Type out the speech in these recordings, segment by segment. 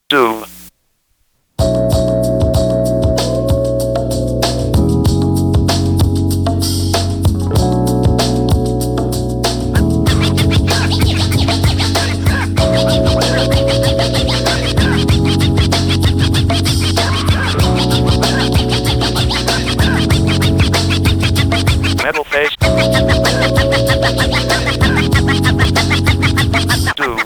Do. Metal face. Do.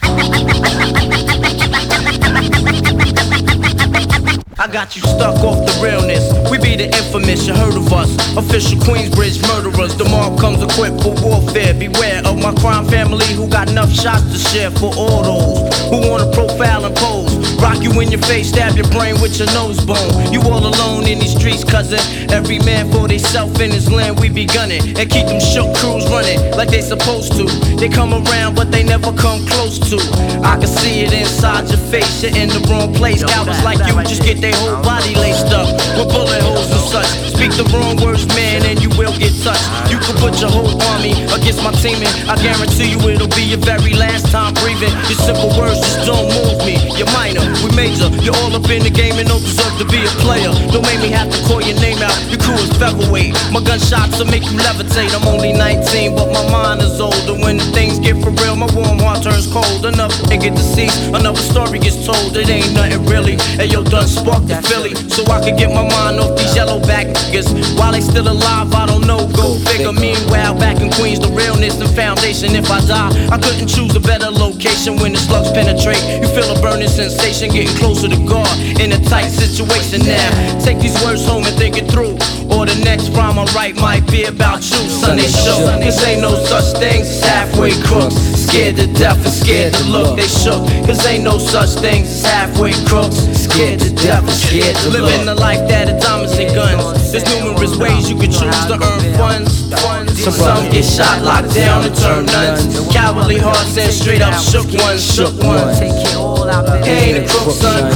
I got you stuck off the realness. We be the infamous, you heard of us. Official Queensbridge murderers. The mob comes equipped for warfare. Beware of my crime family who got enough shots to share for all those who wanna profile and pose. Rock you in your face, stab your brain with your nose bone. You all alone in these streets, cousin. Every man for theyself in his land, we be gunning. And keep them shook crews running like they supposed to. They come around, but they never come close to. I can see it inside your face, you're in the wrong place. Cowards like you just get their whole body laced up with bullet holes and such. Speak the wrong words, man, and you will get touched. You can put your whole army against my team, and I guarantee you it'll be your very last time breathing. Your simple words just don't move me. You're minor, we major. You're all up in the game and don't deserve to be a player. Don't make me have to call your name out. Your crew is featherweight. My gunshots will make you levitate. I'm only 19, but my mind is older. When the things get for real, my warm heart turns cold. Another nigga deceased, another story gets told. It ain't nothing really. Hey yo, done sparked the Philly, so I could get my mind off these yellow back niggas. While they still alive, I don't know. Go figure. Meanwhile, back in Queens, the realness and foundation. If I die, I couldn't choose a better location. When the slugs penetrate, you feel a burning sensation, getting closer to God in a tight situation. Now, take these words home and think it through, or the next rhyme I write might be about you. Sunday show, cause ain't no such things as halfway crooks. Scared to death and scared to look. They shook, cause ain't no such things as halfway crooks. Scared to death and scared to look. Living the life that is diamonds and guns. There's numerous ways you can choose to earn funds. Some get shot, locked down, and turn nuns. Cowardly hearts and straight up shook ones, shook ones. He ain't a crook, son.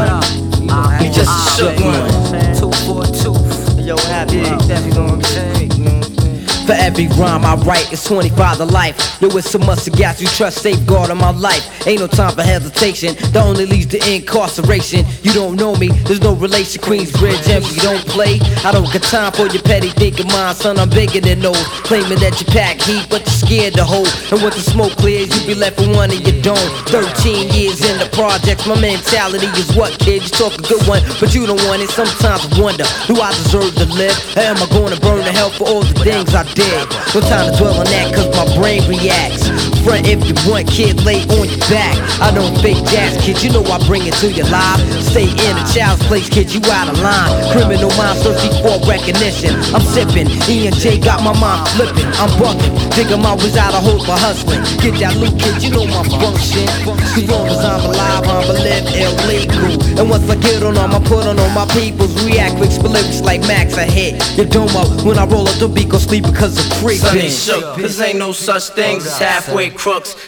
He just a shook one. 242. Yo, happy, definitely gonna be saved. For every rhyme I write, it's 25 to life. Yo, it's so much to gas you trust, safeguard on my life. Ain't no time for hesitation, that only leads to incarceration. You don't know me, there's no relation. Queensbridge empty, don't play. I don't got time for your petty thinking mind, son, I'm bigger than those. Claiming that you pack heat, but you're scared to hold. And once the smoke clears, you be left with one and you don't. 13 years in the projects, my mentality is what, kid? You talk a good one, but you don't want it. Sometimes I wonder, do I deserve to live? Or am I gonna burn to hell for all the things I did? No time to dwell on that, cause my brain reacts. Front if you want, kid, lay on your back. I don't fake jazz, kid, you know I bring it to your live. Stay in a child's place, kid, you out of line. Criminal minds thirsty for recognition. I'm sipping, E&J got my mind flipping. I'm bucking, think I'm always out of hope for hustling. Get that loot, kid, you know my function. As long as I'm alive, I'm a live illegal. And once I get on them, I put on all my peoples. React with lyrics like Max, I hit your dome up. When I roll up the beat, go sleep because of creeping. Sunday shook, cause ain't no such things as halfway crooks.